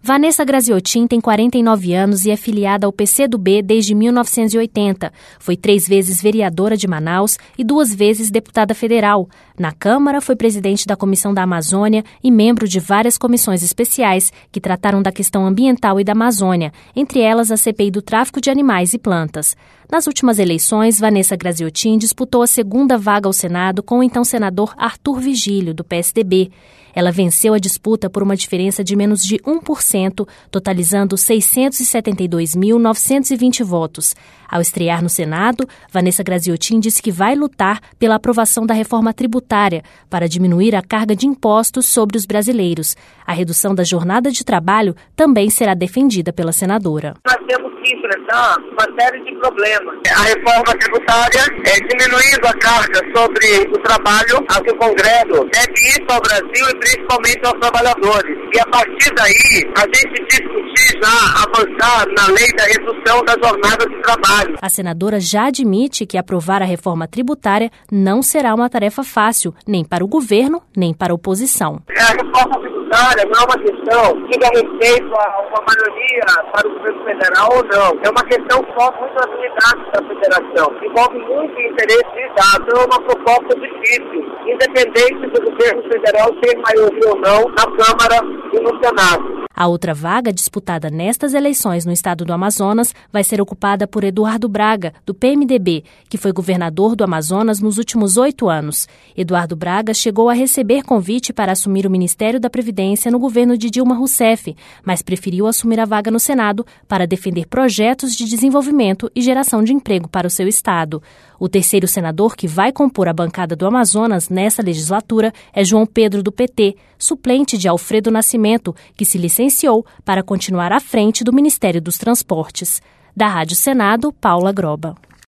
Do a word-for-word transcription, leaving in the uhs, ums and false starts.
Vanessa Graziotin tem quarenta e nove anos e é filiada ao P C do B desde mil novecentos e oitenta. Foi três vezes vereadora de Manaus e duas vezes deputada federal. Na Câmara, foi presidente da Comissão da Amazônia e membro de várias comissões especiais que trataram da questão ambiental e da Amazônia, entre elas a C P I do tráfico de animais e plantas. Nas últimas eleições, Vanessa Graziotin disputou a segunda vaga ao Senado com o então senador Arthur Vigílio, do P S D B. Ela venceu a disputa por uma diferença de menos de um por cento, totalizando seiscentos e setenta e dois mil, novecentos e vinte votos. Ao estrear no Senado, Vanessa Graziotin disse que vai lutar pela aprovação da reforma tributária para diminuir a carga de impostos sobre os brasileiros. A redução da jornada de trabalho também será defendida pela senadora. Nós temos que enfrentar uma série de problemas. A reforma tributária é diminuindo a carga sobre o trabalho, a que o Congresso deve isso ao Brasil e principalmente aos trabalhadores. E a partir daí, a gente discutir já, avançar na lei da redução da jornada de trabalho. A senadora já admite que aprovar a reforma tributária não será uma tarefa fácil, nem para o governo, nem para a oposição. A reforma tributária não é uma questão que dá respeito a uma maioria para o governo federal ou não. É uma questão que envolve muitas unidades da federação, envolve muito interesse de dados. É uma proposta difícil, independente do governo federal ter maioria ou não na Câmara e no Senado. A outra vaga disputada nestas eleições no estado do Amazonas vai ser ocupada por Eduardo Braga, do P M D B, que foi governador do Amazonas nos últimos oito anos. Eduardo Braga chegou a receber convite para assumir o Ministério da Previdência no governo de Dilma Rousseff, mas preferiu assumir a vaga no Senado para defender projetos de desenvolvimento e geração de emprego para o seu estado. O terceiro senador que vai compor a bancada do Amazonas nessa legislatura é João Pedro, do P T, suplente de Alfredo Nascimento, que se licenciou para continuar à frente do Ministério dos Transportes. Da Rádio Senado, Paula Groba.